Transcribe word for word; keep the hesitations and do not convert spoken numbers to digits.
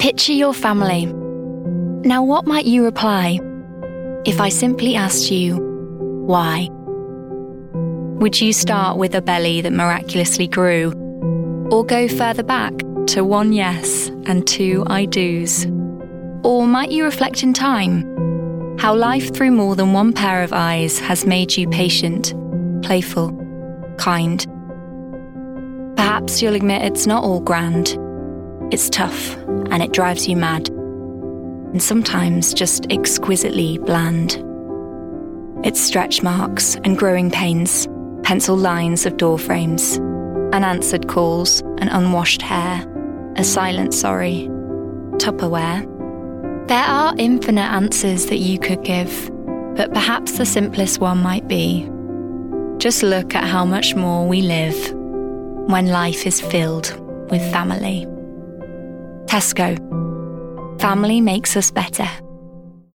Picture your family. Now, what might you reply if I simply asked you, why? Would you start with a belly that miraculously grew, or go further back to one yes and two I do's? Or might you reflect in time, how life through more than one pair of eyes has made you patient, playful, kind? Perhaps you'll admit it's not all grand. It's tough and it drives you mad, and sometimes just exquisitely bland. It's stretch marks and growing pains, pencil lines of door frames, unanswered calls and unwashed hair, a silent sorry, Tupperware. There are infinite answers that you could give, but perhaps the simplest one might be, just look at how much more we live when life is filled with family. Tesco. Family makes us better.